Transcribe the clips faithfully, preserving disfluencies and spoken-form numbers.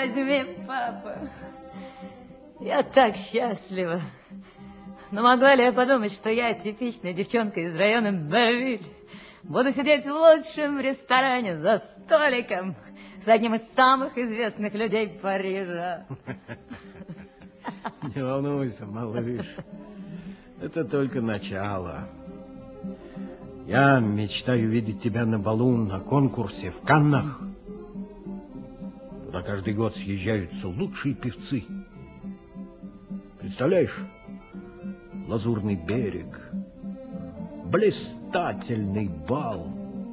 возьми, папа. Я так счастлива. Но могла ли я подумать, что я типичная девчонка из района Белль. Буду сидеть в лучшем ресторане за столиком с одним из самых известных людей Парижа. Не волнуйся, малыш. Это только начало. Я мечтаю видеть тебя на балу, на конкурсе в Каннах. Туда каждый год съезжаются лучшие певцы. Представляешь? Лазурный берег, блистательный бал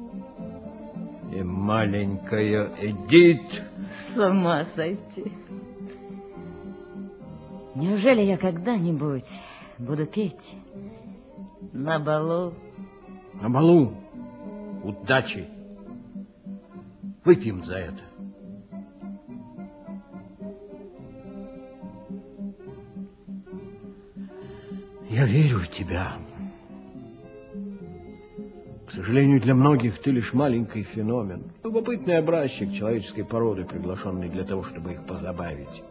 и маленькая Эдит. С ума сойти. Неужели я когда-нибудь буду петь на балу? На балу. Удачи. Выпьем за это. Я верю в тебя. К сожалению, для многих ты лишь маленький феномен. Любопытный образчик человеческой породы, приглашенный для того, чтобы их позабавить.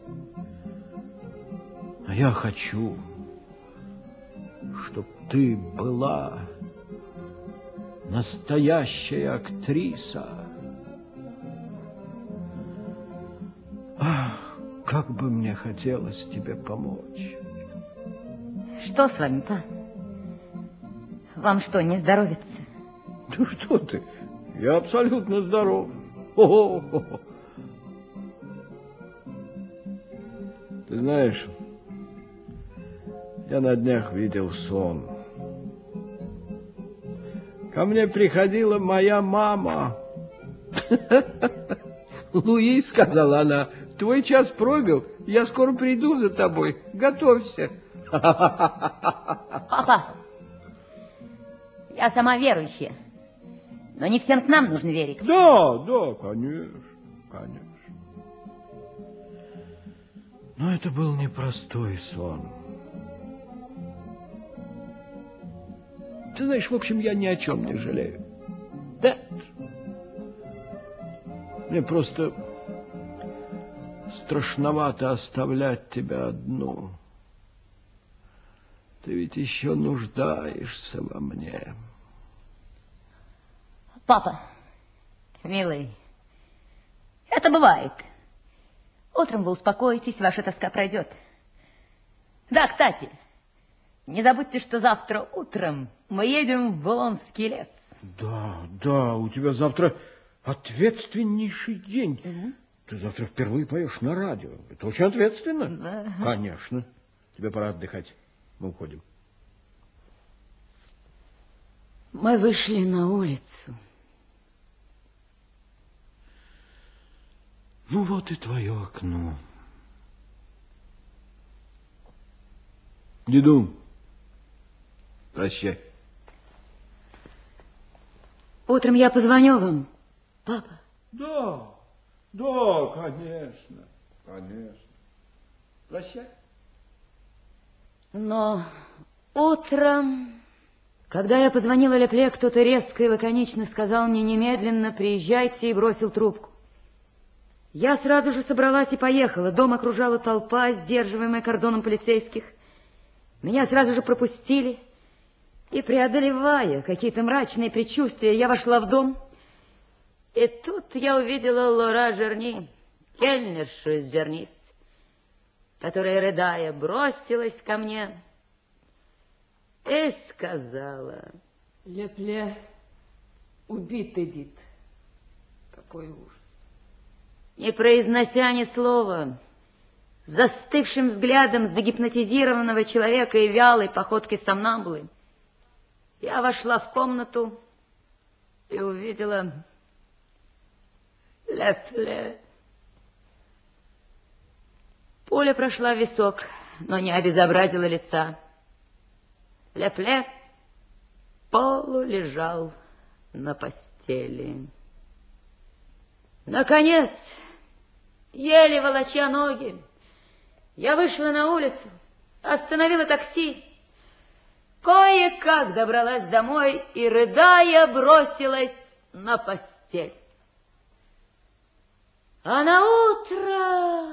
А я хочу, чтобы ты была настоящая актриса. Ах, как бы мне хотелось тебе помочь. Что с вами, па? Вам что, не здоровится? Ну что ты? Я абсолютно здоров. О-о-о. Ты знаешь, я на днях видел сон. Ко мне приходила моя мама. Луи, сказала она, твой час пробил, я скоро приду за тобой. Готовься. Папа, я сама верующая, но не всем с нам нужно верить. Да, да, конечно, конечно. Но это был непростой сон. Ты знаешь, в общем, я ни о чем не жалею. Да. Мне просто страшновато оставлять тебя одну. Ты ведь еще нуждаешься во мне. Папа, милый, это бывает. Утром вы успокоитесь, ваша тоска пройдет. Да, кстати, не забудьте, что завтра утром мы едем в Булонский лес. Да, да, у тебя завтра ответственнейший день. Угу. Ты завтра впервые поешь на радио. Это очень ответственно. Да. Конечно. Тебе пора отдыхать. Мы уходим. Мы вышли на улицу. Ну вот и твое окно. Деду, прощай. Утром я позвоню вам, папа. Да, да, конечно, конечно. Прощай. Но утром, когда я позвонила Лепле, кто-то резко и лаконично сказал мне немедленно приезжайте и бросил трубку. Я сразу же собралась и поехала. Дом окружала толпа, сдерживаемая кордоном полицейских. Меня сразу же пропустили. И, преодолевая какие-то мрачные предчувствия, я вошла в дом. И тут я увидела Лора Жерни, кельнершу из Жернис, которая, рыдая, бросилась ко мне и сказала: Лепле убит, Эдит. Какой ужас. Не произнося ни слова, застывшим взглядом загипнотизированного человека и вялой походкой сомнамбулы, я вошла в комнату и увидела Лепле. Пуля прошла в висок, но не обезобразила лица. Лепле полулежал на постели. Наконец, еле волоча ноги, я вышла на улицу, остановила такси, кое-как добралась домой и, рыдая, бросилась на постель. А на утро...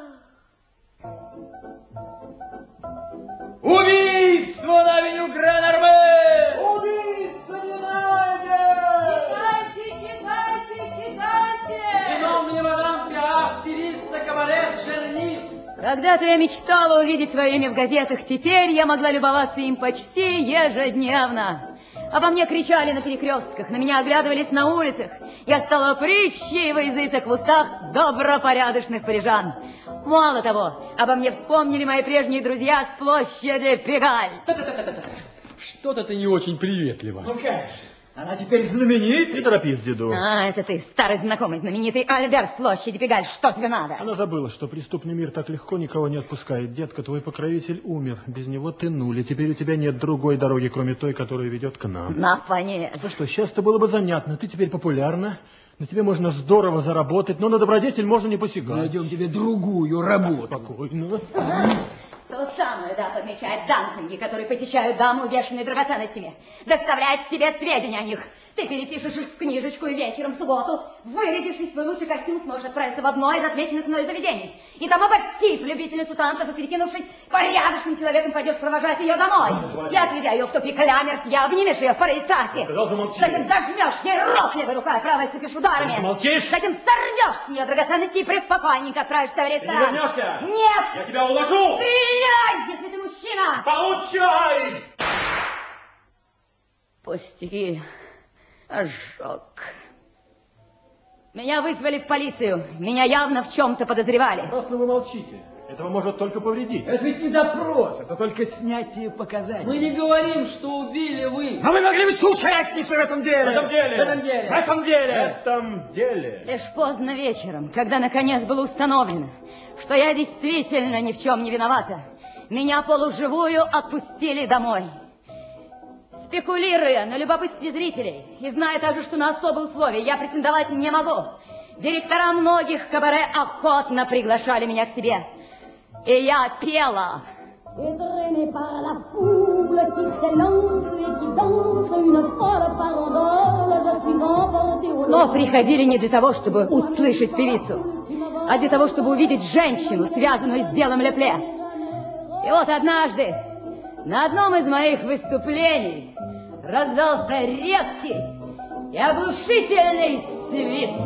Убийство на авеню Гран-Арме! Убийство не найден! Читайте, читайте, читайте! Виновный мадам Пиаф, певица кабарет Жернис. Когда-то я мечтала увидеть свое имя в газетах, теперь я могла любоваться им почти ежедневно. Обо мне кричали на перекрестках, на меня оглядывались на улицах. Я стала притчей во языцах в устах добропорядочных парижан. Мало того, обо мне вспомнили мои прежние друзья с площади Пегаль. Что-то ты не очень приветливо. Ну как же, она теперь знаменитая. Не торопись, деду. А, это ты, старый знакомый, знаменитый Альберт с площади Пегаль. Что тебе надо? Она забыла, что преступный мир так легко никого не отпускает. Детка, твой покровитель умер. Без него ты нуль. И теперь у тебя нет другой дороги, кроме той, которая ведет к нам. Напонет. Ну что, сейчас-то было бы занятно. Ты теперь популярна. На тебе можно здорово заработать, но на добродетель можно не посягать. Найдем тебе другую работу. Спокойно. То самое, да, подмечает данцинги, которые посещают даму, увешанные драгоценностями. Доставляет тебе сведения о них. Ты перепишешь их в книжечку и вечером в субботу, вырядившись в свой лучший костюм, сможешь отправиться в одно из отмеченных мной заведений. И там, обостив любительницу танцев и перекинувшись порядочным человеком, пойдешь провожать ее домой. Я отведя ее в тупик Лямерс, я обнимешь ее в порыве страсти. Сказал, замолчи. Затем дожмешь ей рот левой рукой, правой цепишь ударами. Замолчишь? Затем сорвешь с нее драгоценности и преспокойненько отправишься в ресторан. Ты не вернешься? Нет! Я тебя уложу! Стреляй, если ты мужчина! Получай! Пустяки. Ожог. Меня вызвали в полицию. Меня явно в чем-то подозревали. Просто вы молчите. Этого может только повредить. Это ведь не допрос, это только снятие показаний. Мы не говорим, что убили вы. А вы могли быть соучастницей в этом деле. В этом деле. В этом деле. В этом деле. В этом деле. Лишь поздно вечером, когда наконец было установлено, что я действительно ни в чем не виновата, меня полуживую отпустили домой. Спекулируя на любопытстве зрителей и зная также, что на особые условия я претендовать не могу, директора многих кабаре охотно приглашали меня к себе. И я пела. Но приходили не для того, чтобы услышать певицу, а для того, чтобы увидеть женщину, связанную с делом Лепле. И вот однажды на одном из моих выступлений раздался резкий и оглушительный свист.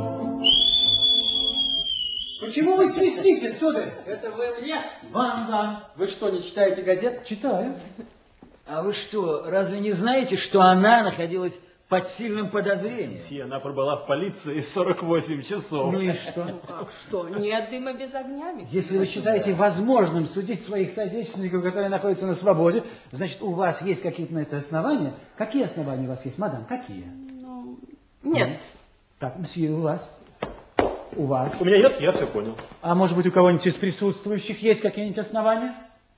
Почему вы свистите, сударь? Это вы мне? Вам, да. Вы что, не читаете газет? Читаю. А вы что, разве не знаете, что она находилась под сильным подозрением? Мсье, она пробыла в полиции сорок восемь часов. Ну и что? Как что? Нет дыма без огня, месье. Если вы считаете возможным судить своих соотечественников, которые находятся на свободе, значит, у вас есть какие-то на это основания. Какие основания у вас есть, мадам? Какие? Ну, нет. Так, мсье, у вас? У вас? У меня нет, я все понял. А может быть, у кого-нибудь из присутствующих есть какие-нибудь основания?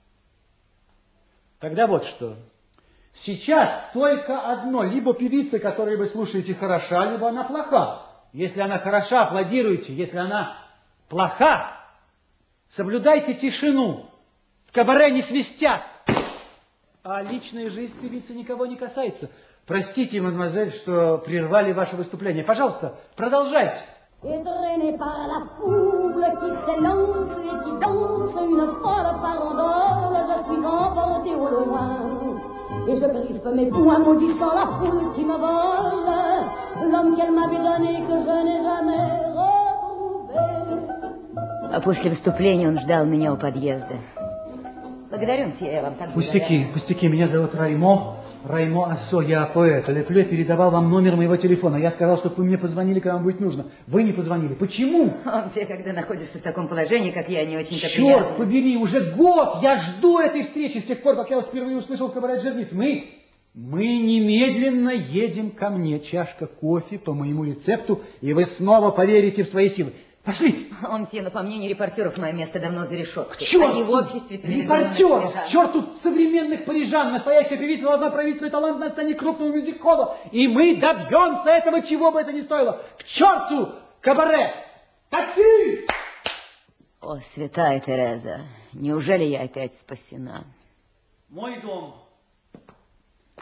Тогда вот что. Сейчас только одно. Либо певица, которую вы слушаете, хороша, либо она плоха. Если она хороша, аплодируйте. Если она плоха, соблюдайте тишину. В кабаре не свистят. А личная жизнь певицы никого не касается. Простите, мадемуазель, что прервали ваше выступление. Пожалуйста, продолжайте. Et traîné par la foule qui s'élance et qui danse une folle farandole, je suis emporté au loin. Et je crispe mes poings maudissant la foule qui me vole, l'homme qu'elle m'avait donné que je n'ai jamais retrouvé. А после выступления он ждал меня у подъезда. Благодарю, мсье, я вам так Пустяки, пустяки, меня зовут Раймо. Раймо Ассо, я поэт. Лепле передавал вам номер моего телефона. Я сказал, чтобы вы мне позвонили, когда вам будет нужно. Вы не позвонили. Почему? Он все, когда находишься в таком положении, как я, не очень-то Черт приятно. побери, уже год я жду этой встречи с тех пор, как я вас впервые услышал в кабаре Жернис. Мы, мы немедленно едем ко мне. Чашка кофе по моему рецепту, и вы снова поверите в свои силы. Пошли! Он все, но по мнению репортеров, мое место давно за решеткой. Черт! Они в обществе цивилизованных Репортеров! парижан. Черт тут современных парижан! Настоящая певица должна проявить свой талант на сцене крупного мюзик-холла. И мы добьемся этого, чего бы это ни стоило. К черту кабаре! Такси! О, святая Тереза, неужели я опять спасена? Мой дом.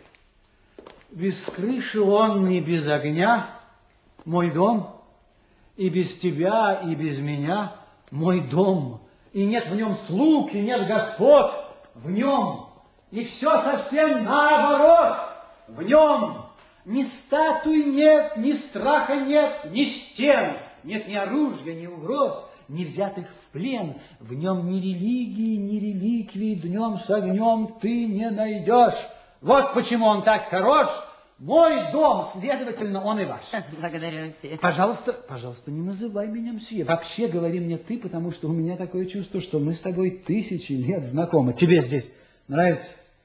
Без крыши он не без огня. Мой дом. И без тебя, и без меня мой дом. И нет в нем слуг, и нет господ в нем. И все совсем наоборот в нем. Ни статуй нет, ни страха нет, ни стен. Нет ни оружия, ни угроз, ни взятых в плен. В нем ни религии, ни реликвий днем с огнем ты не найдешь. Вот почему он так хорош. Мой дом, следовательно, он и ваш. Благодарю, мсье. Пожалуйста, пожалуйста, не называй меня мсье. Вообще говори мне ты, потому что у меня такое чувство, что мы с тобой тысячи лет знакомы. Тебе здесь нравится?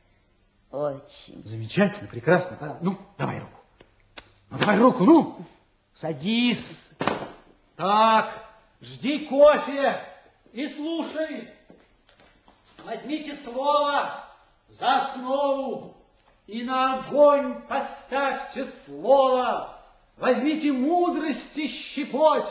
Очень. Замечательно, прекрасно. Да. Ну, давай руку. Ну, давай руку, ну. Садись. Так, жди кофе и слушай. Возьмите слово за основу. И на огонь поставьте слово. Возьмите мудрости щепоть,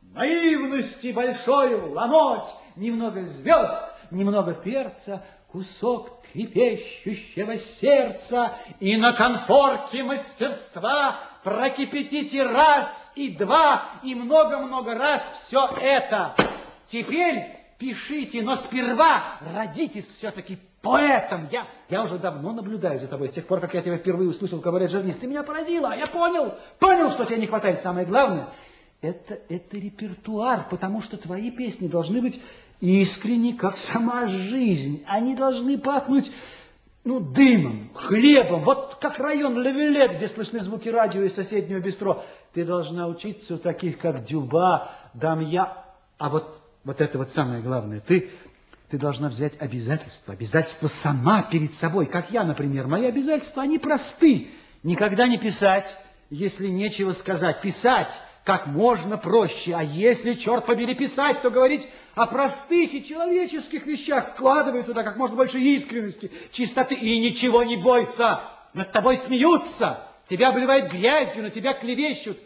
наивности большой ломоть, немного звезд, немного перца, кусок трепещущего сердца, и на конфорке мастерства прокипятите раз и два, и много-много раз все это. Теперь пишите, но сперва родитесь все-таки поэтом. Я, я уже давно наблюдаю за тобой, с тех пор, как я тебя впервые услышал в кабаре «Джернис». Ты меня поразила, я понял, понял, что тебе не хватает. Самое главное, это, это репертуар, потому что твои песни должны быть искренни, как сама жизнь. Они должны пахнуть, ну, дымом, хлебом, вот как район Левелет, где слышны звуки радио из соседнего бистро. Ты должна учиться у таких, как Дюба, Дамья, а вот, вот это вот самое главное, ты... Ты должна взять обязательства, обязательства сама перед собой, как я, например. Мои обязательства, они просты. Никогда не писать, если нечего сказать. Писать как можно проще. А если, черт побери, писать, то говорить о простых и человеческих вещах, вкладывая туда как можно больше искренности, чистоты. И ничего не бойся, над тобой смеются, тебя обливают грязью, на тебя клевещут.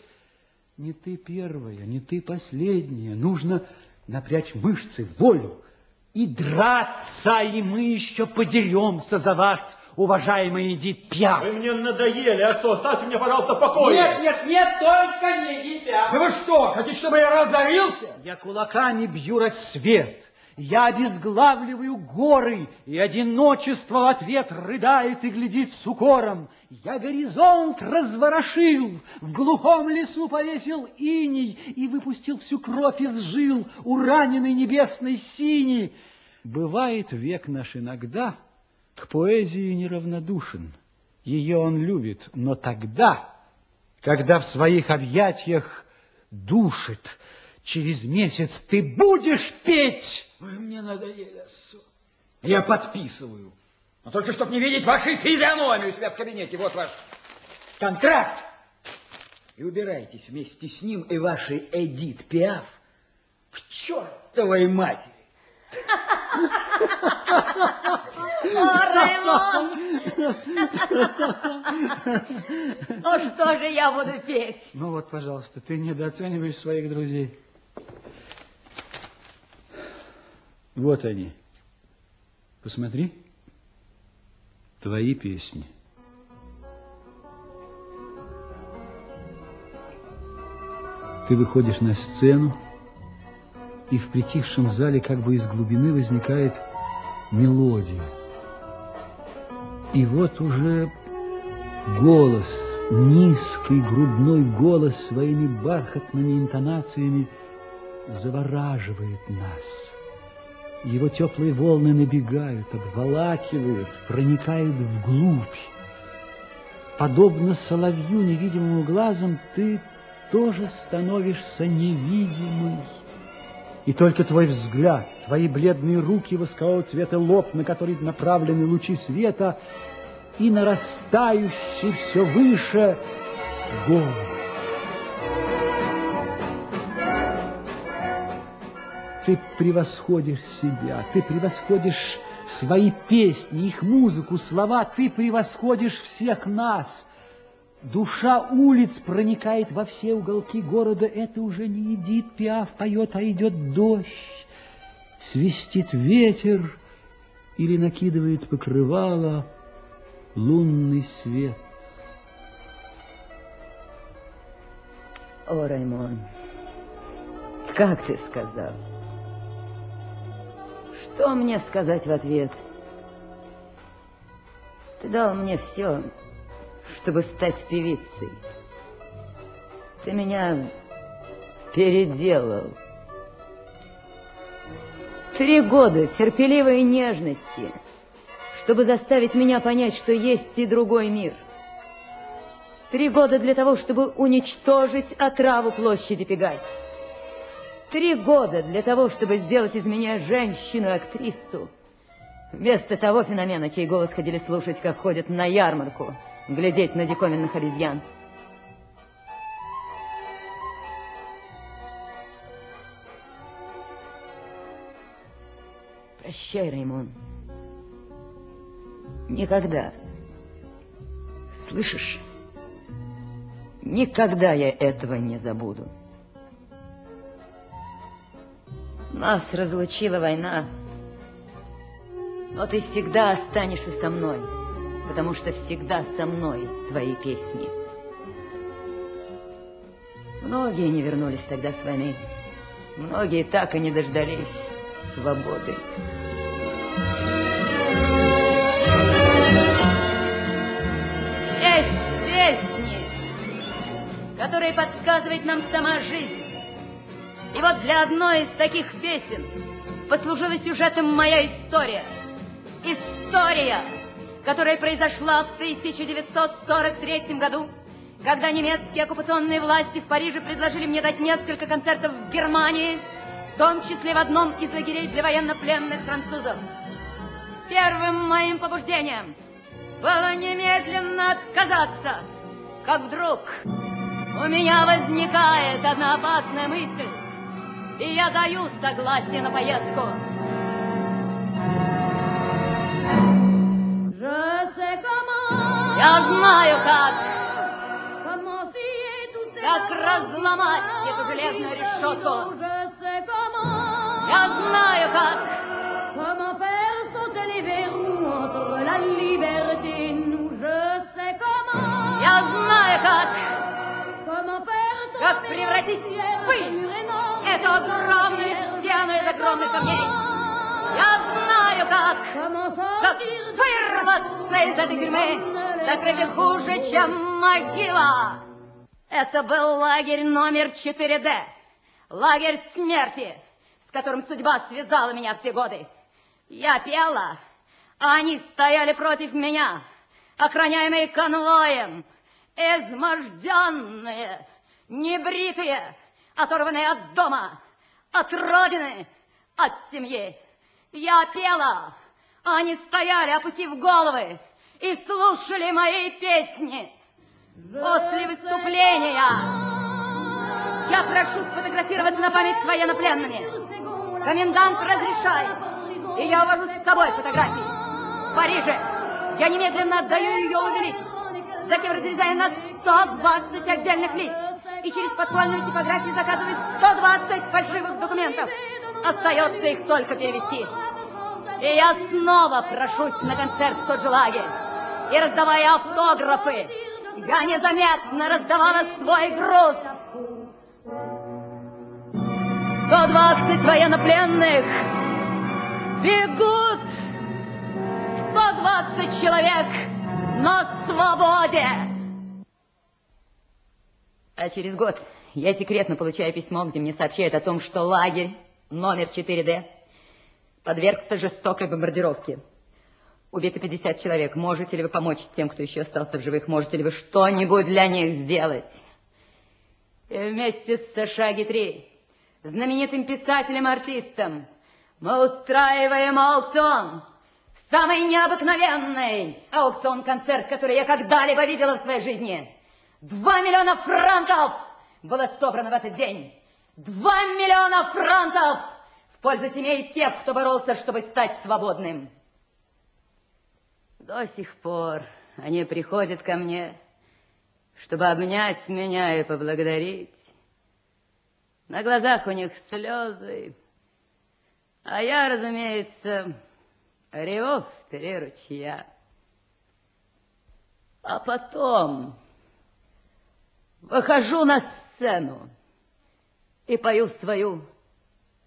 Не ты первая, не ты последняя. Нужно напрячь мышцы, волю. И драться, и мы еще подеремся за вас, уважаемый Эдит Пиаф. Вы мне надоели, а что, оставьте меня, пожалуйста, в покое. Нет, нет, нет, только не Эдит Пиаф. Да вы что, хотите, чтобы я разорился? Я кулаками бью рассвет, я обезглавливаю горы, и одиночество в ответ рыдает и глядит с укором. Я горизонт разворошил, в глухом лесу повесил иней и выпустил всю кровь из жил у раненой небесной сини. Бывает век наш иногда к поэзии неравнодушен. Ее он любит, но тогда, когда в своих объятиях душит, через месяц ты будешь петь. Вы мне надоели. Я подписываю. Но только чтобы не видеть вашей физиономии у себя в кабинете. Вот ваш контракт. И убирайтесь вместе с ним и вашей Эдит Пиаф к чертовой матери. О, Раймон! Ну что же я буду петь? Ну вот, пожалуйста, ты недооцениваешь своих друзей. Вот они. Посмотри. Твои песни. Ты выходишь на сцену, и в притихшем зале как бы из глубины возникает мелодия. И вот уже голос, низкий грудной голос своими бархатными интонациями завораживает нас. Его теплые волны набегают, обволакивают, проникают вглубь. Подобно соловью, невидимому глазом, ты тоже становишься невидимой. И только твой взгляд, твои бледные руки, воскового цвета лоб, на который направлены лучи света, и нарастающий все выше голос. Ты превосходишь себя, ты превосходишь свои песни, их музыку, слова, ты превосходишь всех нас. Душа улиц проникает во все уголки города. Это уже не Эдит Пиаф поет, а идет дождь. Свистит ветер или накидывает покрывало лунный свет. О, Раймон, как ты сказал? Что мне сказать в ответ? Ты дал мне все, чтобы стать певицей. Ты меня переделал. Три года терпеливой нежности, чтобы заставить меня понять, что есть и другой мир. Три года для того, чтобы уничтожить отраву площади Пегай. Три года для того, чтобы сделать из меня женщину-актрису. Вместо того феномена, чей голос ходили слушать, как ходят на ярмарку, глядеть на диковинных обезьян. Прощай, Раймон. Никогда. Слышишь? Никогда я этого не забуду. Нас разлучила война, но ты всегда останешься со мной, потому что всегда со мной твои песни. Многие не вернулись тогда с войны, многие так и не дождались свободы. Есть песни, которые подсказывает нам сама жизнь. И вот для одной из таких песен послужила сюжетом моя история. История, которая произошла в тысяча девятьсот сорок третьем году, когда немецкие оккупационные власти в Париже предложили мне дать несколько концертов в Германии, в том числе в одном из лагерей для военнопленных французов. Первым моим побуждением было немедленно отказаться, как вдруг у меня возникает одна опасная мысль, и я даю согласие на поездку. Я знаю, как, как разломать эту железную решетку. Я знаю, как. Я знаю, как. Как превратить в пыль эту огромную стену из огромных камней. Я знаю, как. Как вырваться из этой тюрьмы, закрытой хуже, чем могила. Это был лагерь номер четыре дэ. Лагерь смерти, с которым судьба связала меня все годы. Я пела, а они стояли против меня, охраняемые конвоем, изможденные, небритые, оторванные от дома, от родины, от семьи. Я пела, а они стояли, опустив головы, и слушали мои песни. После выступления я прошу сфотографироваться на память с военнопленными. Комендант разрешает, и я увожу с собой фотографии. В Париже я немедленно отдаю ее увеличить, затем разрезаю на сто двадцать отдельных лиц и через подпольную типографию заказываю сто двадцать фальшивых документов. Остается их только перевести. И я снова прошусь на концерт в тот же лагерь. И раздавая автографы, я незаметно раздавала свой груз. сто двадцать военнопленных бегут. сто двадцать человек на свободе. А через год я секретно получаю письмо, где мне сообщают о том, что лагерь номер четыре дэ подвергся жестокой бомбардировке. Убито пятьдесят человек. Можете ли вы помочь тем, кто еще остался в живых? Можете ли вы что-нибудь для них сделать? И вместе с Саша Гитри, знаменитым писателем-артистом, мы устраиваем аукцион. Самый необыкновенный аукцион-концерт, который я когда-либо видела в своей жизни. Два миллиона франков было собрано в этот день. Два миллиона франков в пользу семей тех, кто боролся, чтобы стать свободным. До сих пор они приходят ко мне, чтобы обнять меня и поблагодарить. На глазах у них слезы, а я, разумеется, реву в три ручья. А потом выхожу на сцену и пою свою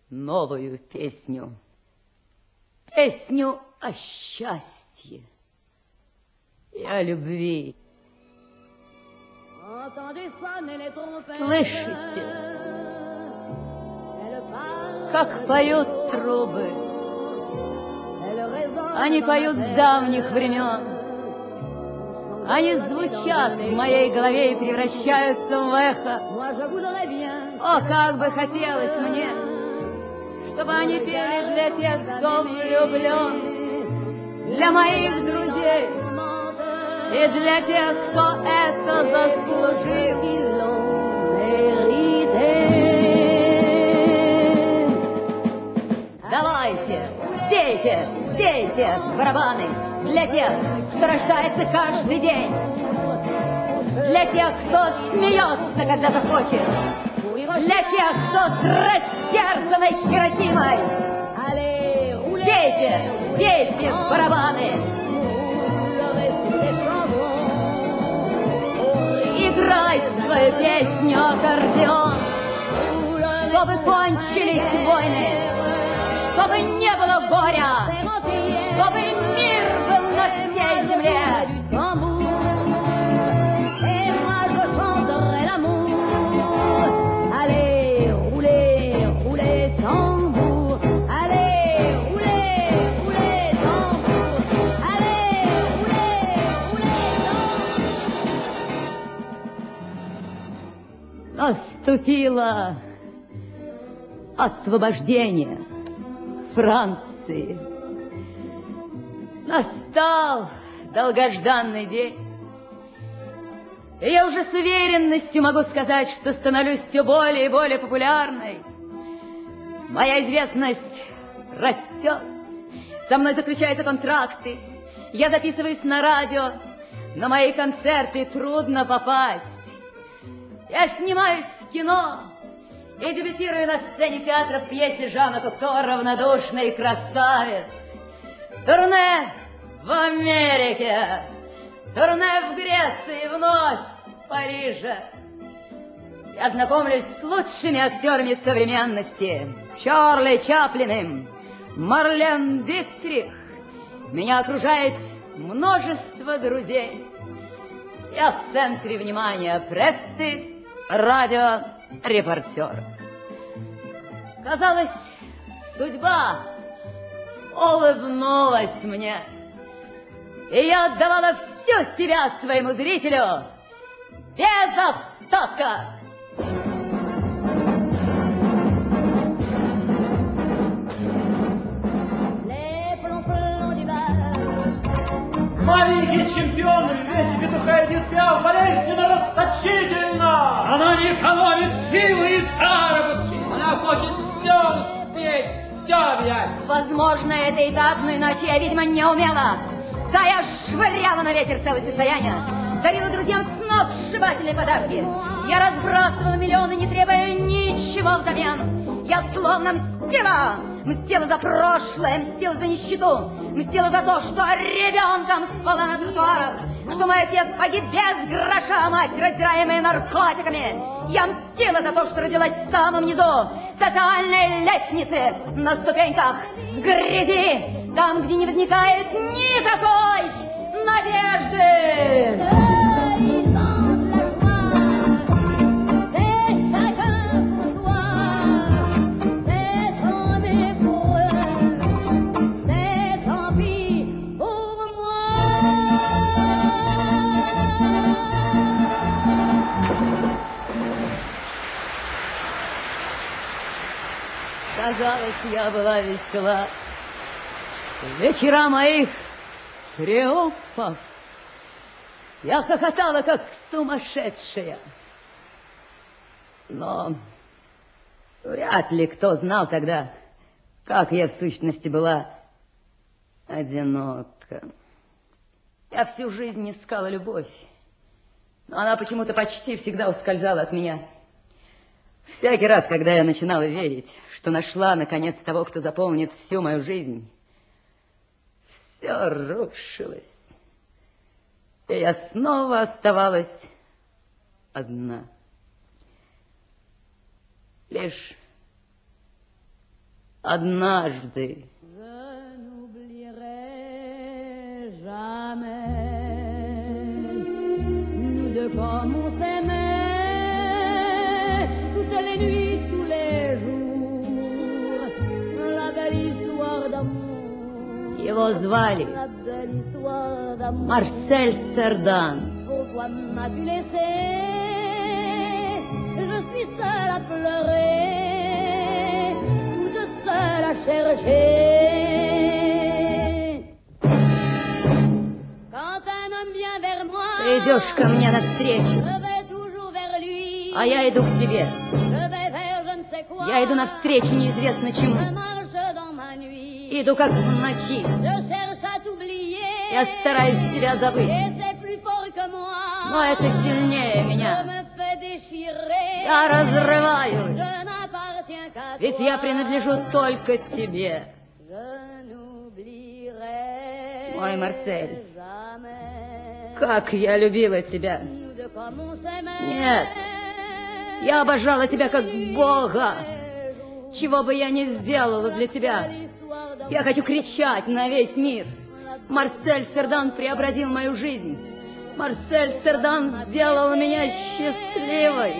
новую песню. Песню о счастье и о любви. Слышите, как поют трубы? Они поют с давних времен. Они звучат в моей голове и превращаются в эхо. О, как бы хотелось мне, чтобы они пели для тех, кто влюблен, для моих друзей и для тех, кто это заслужил. Давайте, пейте, пейте барабаны для тех, кто рождается каждый день, для тех, кто смеется, когда захочет, для тех, кто с растерзанной Хиросимой. Пейте, пейте в барабаны. Играй свою песню, аккордеон, чтобы кончились войны, чтобы не было горя, чтобы мир был на всей земле. Наступило освобождение Франции. Настал долгожданный день. И я уже с уверенностью могу сказать, что становлюсь все более и более популярной. Моя известность растет. Со мной заключаются контракты. Я записываюсь на радио. На мои концерты трудно попасть. Я снимаюсь в кино и дебютирую на сцене театра в пьесе Жана Кокто «Равнодушный красавец». Турне в Америке, турне в Греции, вновь в Париже. Я знакомлюсь с лучшими актерами современности. Чарли Чаплиным, Марлен Дитрих. Меня окружает множество друзей. Я в центре внимания прессы, радио, репортеров. Казалось, судьба улыбнулась мне, и я отдавала всю себя своему зрителю без остатка. Маленький чемпион в весе петуха Эдит Пиаф болезненно расточительно. Она не экономит силы и заработки. Она хочет все успеть, все взять. Возможно, это и так, но иначе я, видимо, не умела. Да, я швыряла на ветер целое состояние, дарила друзьям сногсшибательные подарки. Я разбрасывала миллионы, не требуя ничего взамен. Я словно мстила. Мстила за прошлое, мстила за нищету, мстила за то, что ребенком спала на тротуарах, что мой отец погиб без гроша, а мать, раздираемая наркотиками. Я мстила за то, что родилась в самом низу социальной лестницы, на ступеньках, в грязи, там, где не возникает никакой надежды. Казалось, я была весела. Вечера моих триумфов я хохотала, как сумасшедшая. Но вряд ли кто знал тогда, как я в сущности была одинока. Я всю жизнь искала любовь, но она почему-то почти всегда ускользала от меня. Всякий раз, когда я начинала верить, что нашла, наконец, того, кто заполнит всю мою жизнь, все рушилось, и я снова оставалась одна. Лишь однажды. Comme on s'aimait toutes les nuits, tous les jours, la belle histoire d'amour. Его звали La belle histoire d'amour. Марсель Сердан. Pourquoi m'as-tu laissé? Je suis seule à pleurer, toute seule à chercher. Quand un homme vient vers moi, Ты идешь ко мне навстречу, а я иду к тебе. Я иду навстречу неизвестно чему. Иду как в ночи. Я стараюсь тебя забыть, но это сильнее меня. Я разрываюсь, ведь я принадлежу только тебе. Мой Марсель, как я любила тебя. Нет, я обожала тебя как Бога. Чего бы я ни сделала для тебя, я хочу кричать на весь мир. Марсель Сердан преобразил мою жизнь. Марсель Сердан сделал меня счастливой.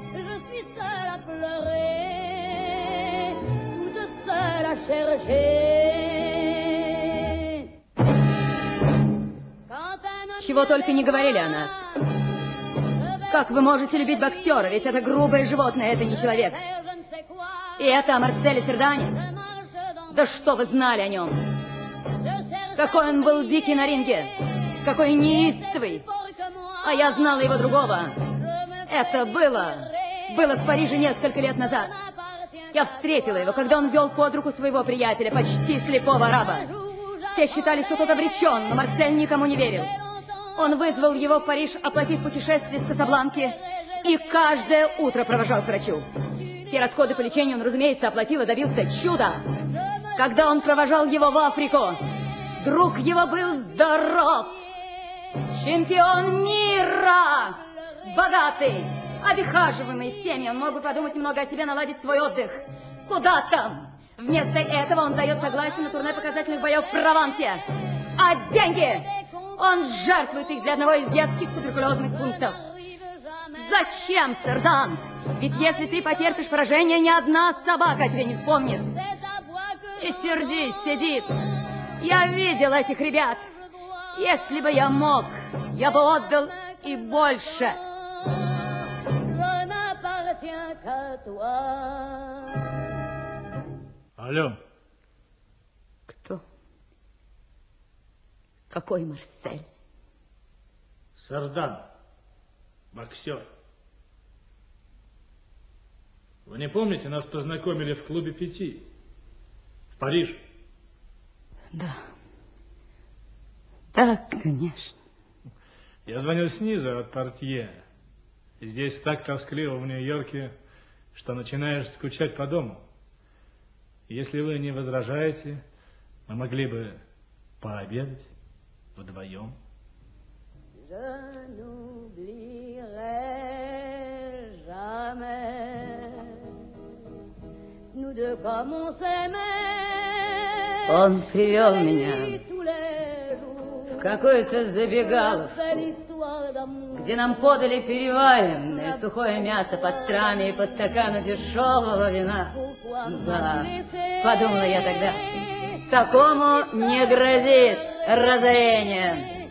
Чего только не говорили о нас. Как вы можете любить боксера, ведь это грубое животное, это не человек. И это о Марселе Сердане? Да что вы знали о нем? Какой он был дикий на ринге, какой неистовый. А я знала его другого. Это было, было в Париже несколько лет назад. Я встретила его, когда он вел под руку своего приятеля, почти слепого араба. Все считали, что тот обречен, но Марсель никому не верил. Он вызвал его в Париж, оплатив путешествие с Касабланки, и каждое утро провожал к врачу. Все расходы по лечению он, разумеется, оплатил и добился чуда. Когда он провожал его в Африку, друг его был здоров. Чемпион мира! Богатый, обихаживаемый всеми. Он мог бы подумать немного о себе, наладить свой отдых. Куда там? Вместо этого он дает согласие на турне показательных боев в Провансе. А деньги? Он жертвует их для одного из детских туберкулезных пунктов. Зачем, Сердан? Ведь если ты потерпишь поражение, ни одна собака тебе не вспомнит. И сердись, сидит. Я видел этих ребят. Если бы я мог, я бы отдал и больше. Алло. Кто? Какой Марсель? Сердан, боксер. Вы не помните, нас познакомили в клубе пяти в Париже? Да. Да, конечно. Я звонил снизу от портье. Здесь так тоскливо в Нью-Йорке, что начинаешь скучать по дому. Если вы не возражаете, мы могли бы пообедать вдвоем. Он привел меня в какую-то забегаловку, где нам подали переваренное сухое мясо под страны и по стакану дешевого вина. Да, подумала я тогда, такому не грозит разорение.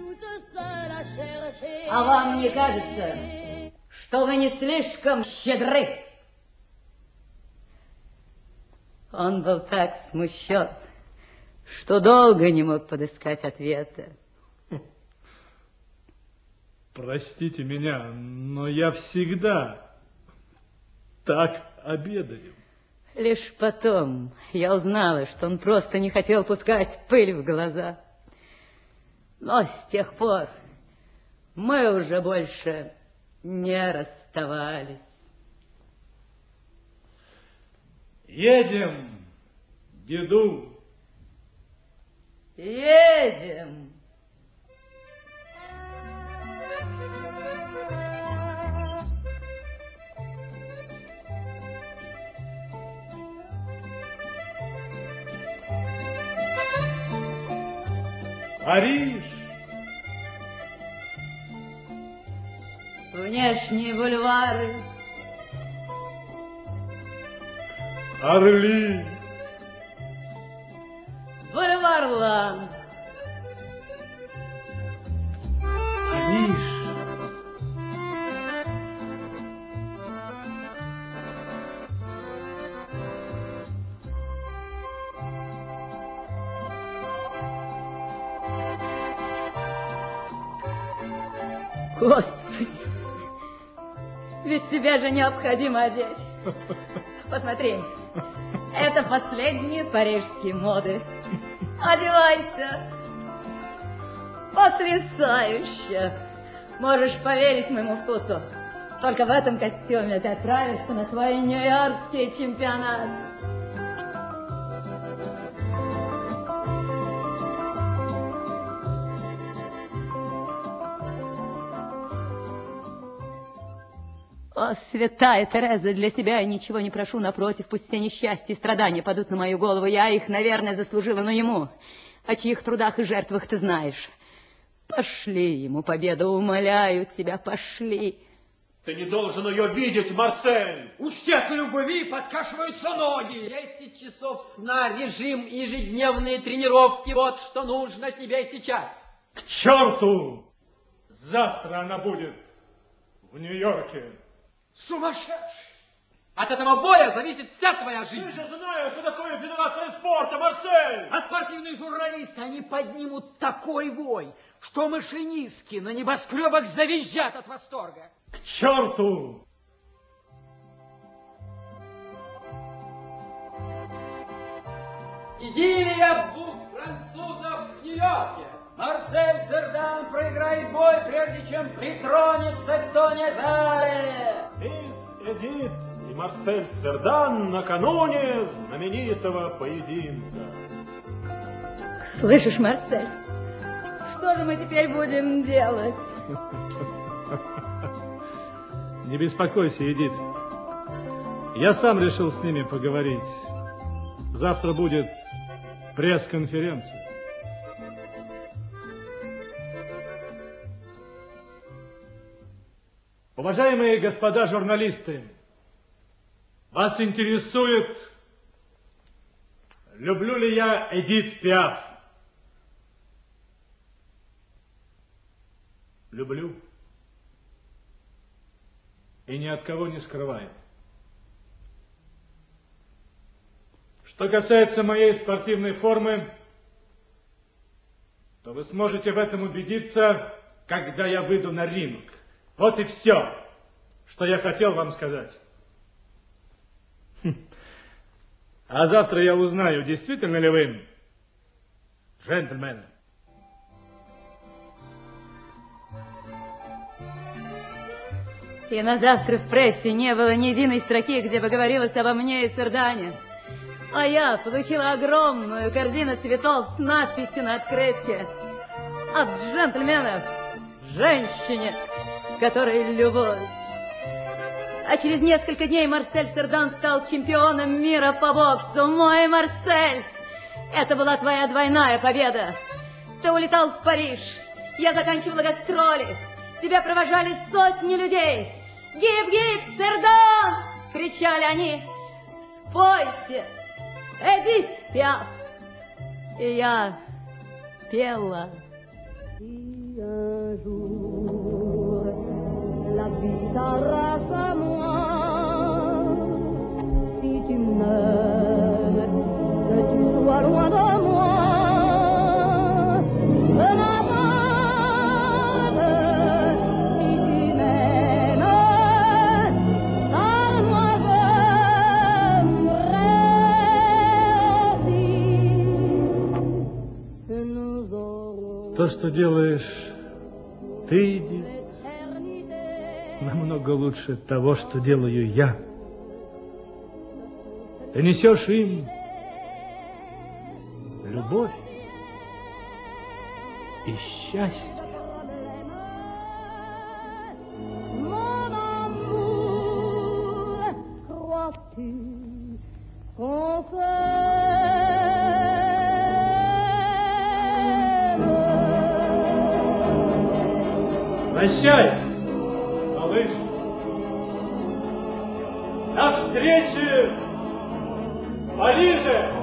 А вам не кажется, что вы не слишком щедры? Он был так смущен, что долго не мог подыскать ответа. Простите меня, но я всегда так обедаю. Лишь потом я узнала, что он просто не хотел пускать пыль в глаза. Но с тех пор мы уже больше не расставались. Едем, деду. Едем. Париж. Внешние бульвары. Орли. Бульвар Лан. Париж. Господи, ведь тебя же необходимо одеть. Посмотри, это последние парижские моды. Одевайся. Потрясающе. Можешь поверить моему вкусу. Только в этом костюме ты отправишься на свой нью-йоркский чемпионат. О, святая Тереза, для себя я ничего не прошу, напротив, пусть все несчастья и страдания падут на мою голову. Я их, наверное, заслужила, но ему, о чьих трудах и жертвах ты знаешь. Пошли ему победу, умоляю тебя, пошли. Ты не должен ее видеть, Марсель. У всех любви подкашиваются ноги. Десять часов сна, режим, ежедневные тренировки. Вот что нужно тебе сейчас. К черту! Завтра она будет в Нью-Йорке. Сумасшедший! От этого боя зависит вся твоя жизнь. Ты же знаешь, что такое федерация спорта, Марсель! А спортивные журналисты, они поднимут такой вой, что машинистки на небоскребах завизжат от восторга. К черту! Идиллия двух французов в Нью-Йорке. Марсель Сердан проиграет бой, прежде чем притронется к Тоне Зале. Мисс Эдит и Марсель Сердан накануне знаменитого поединка. Слышишь, Марсель, что же мы теперь будем делать? Не беспокойся, Эдит. Я сам решил с ними поговорить. Завтра будет пресс-конференция. Уважаемые господа журналисты, вас интересует, люблю ли я Эдит Пиаф? Люблю. И ни от кого не скрываю. Что касается моей спортивной формы, то вы сможете в этом убедиться, когда я выйду на ринг. Вот и все, что я хотел вам сказать. А завтра я узнаю, действительно ли вы джентльмены. И на завтра в прессе не было ни единой строки, где бы говорилось обо мне и Сердане. А я получила огромную корзину цветов с надписью на открытке: от джентльменов женщине, с которой любовь. А через несколько дней Марсель Сердан стал чемпионом мира по боксу. Мой Марсель, это была твоя двойная победа. Ты улетал в Париж, я заканчивала гастроли, тебя провожали сотни людей. «Гиб-гиб, Сердан!» — кричали они. «Спойте, Эдит Пиаф!» И я пела. То, что делаешь ты, Эдит, намного лучше того, что делаю я. Ты несешь им любовь и счастье. Qu'on s'aime. Прощай, малыш. До встречи в Париже!